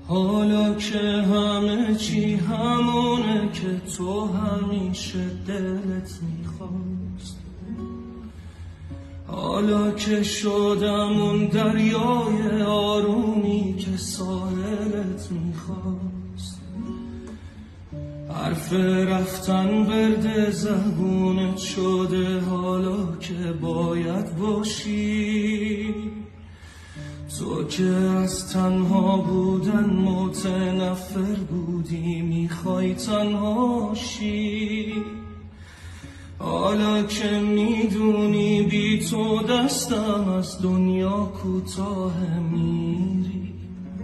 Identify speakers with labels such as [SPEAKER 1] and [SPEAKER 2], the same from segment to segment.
[SPEAKER 1] حالا که همه چی همونه که تو همیشه دلت میخواست، حالا که شدم اون دریای آرومی که ساحلت میخواست، حرف رفتن ورد زبونت شده حالا که باید باشی، تو که از تنها بودن متنفر بودی میخوای تنهاشی، حالا که میدونی بی تو دستم از دنیا کوتاه میری،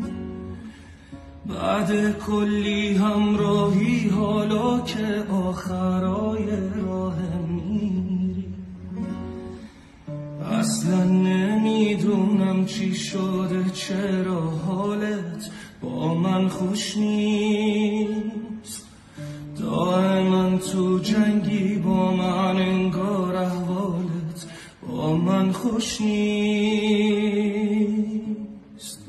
[SPEAKER 1] بعد کلی همراهی حالا که آخرای راه میری، اصلا نمیدونم چی شده چرا حالت با من خوش نیست، دائما تو جنگی با من انگار احوالت با من خوش نیست.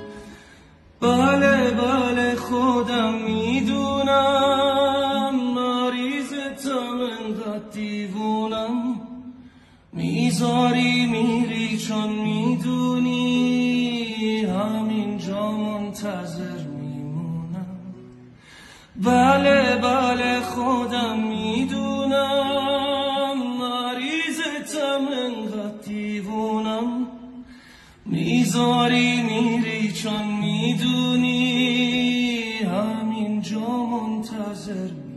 [SPEAKER 1] بله بله خودم میدونم مریضتم انقدر دیوونم، میذاری میری چون میدونی همینجا منتظر میمونم. بله بله خودم میدونم مریضتم انقدر دیوونم، میذاری میری چون میدونی همینجا منتظر میمونم.